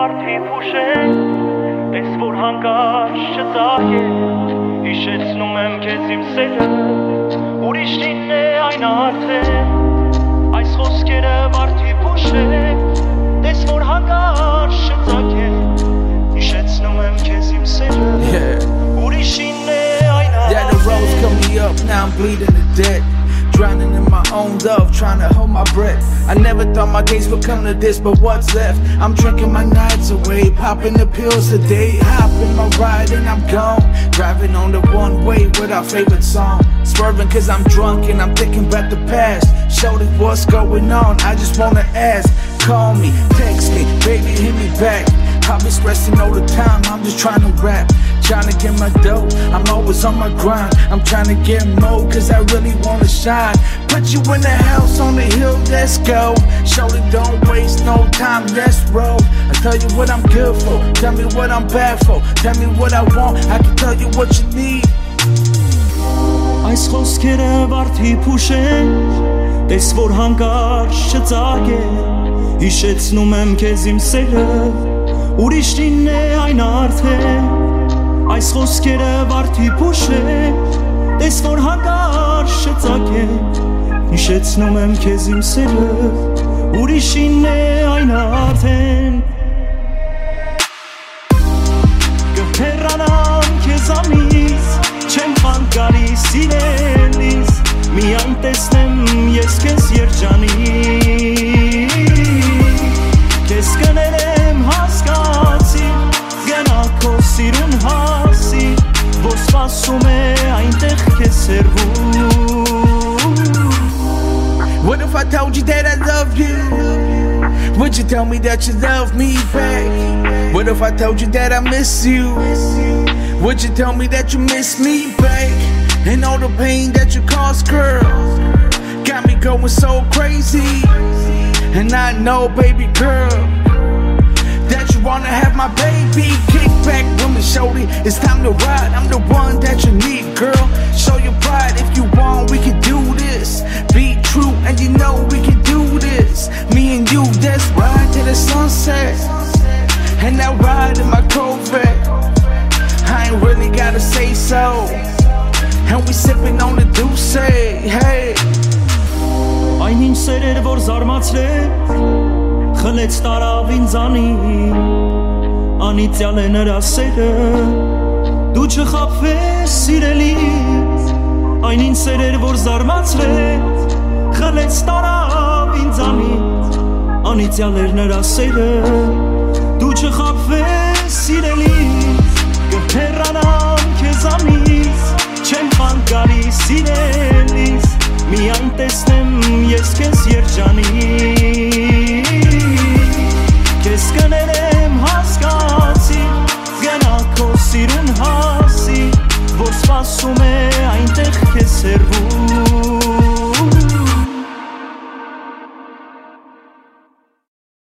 վարդի փուշեն Պես որ հանկարծ չծաղեմ Հիշեցնում եմ քեզ իմ սերը Ուրիշին է այն արդեն Այս խոսքերը վարդի փուշեն Պես որ հանկարծ չծաղեմ Հիշեցնում եմ քեզ իմ սերը Ուրիշին է այն արդեն Yeah, the roads cut me up, now I'm bleeding to death Drowning in my own love, trying to hold my breath I never thought my days would come to this, but what's left? I'm drinking my nights away, popping the pills a day Hop in my ride and I'm gone Driving on the one way with our favorite song Swerving cause I'm drunk and I'm thinking about the past Shorty, what's going on? I just wanna ask Call me, text me, baby hit me back I've been stressing all the time, I'm just trying to rap Trying to get my dough, I'm always on my grind I'm trying to get more, cause I really wanna shine Put you in the house on the hill, let's go Shorty, don't waste no time, let's roll I tell you what I'm good for, tell me what I'm bad for Tell me what I want, I can tell you what you need Այս խոսքերը վարդի փուշեն Տես որ հանկարծ չծաղեմ Հիշեցնում եմ քեզ իմ սերը Ուրիշին է այն արդեն Այս խոսքերը վարդի փուշեն Տես որ հանկարծ չծաղեմ Հիշեցնում եմ քեզ իմ սերը Ուրիշին է այն արդեն Կհեռանամ քեզանից Չեմ խանգարի սիրելիս Միայն տեսնեմ ես քեզ երջանիկ Քեզ կներեմ հասկացի Գնա քո սիրուն հասի Որ սպասում է այնտեղ քեզ սերվում What if I told you that I love you? Would you tell me that you love me back? What if I told you that I miss you? Would you tell me that you miss me back? And all the pain that you caused, girl Got me going so crazy And I know, baby girl That you wanna have my baby Kick back with me, shorty It's time to ride, I'm the one that you need, girl Show your pride, if you want, we can do this Be true, and you know we can do this Me and you, let's ride to the sunset And I ride in my Corvette I ain't really gotta say so And we sipping on the Douce, hey Այն ինչ սերեր որ զարմացրեց Խլեց տարավ ինձանի Անիծյալ է նրա սերը Դու չխաբվես սիրելիս Այն ինչ սերեր որ զարմացրեց Խլեց տարավ ինձանից Անիծյալ էր նրա սերը Դու չխաբվես սիրելիս Կհեռանամ քեզանից Չեմ խանգարի սիրելիս Միայն տեսնեմ ես քեզ երջանիկ Քեզ կներեմ հասկացի Գնա քո սիրուն հասի Որ սպասում է այնտեղ քեզ սերվում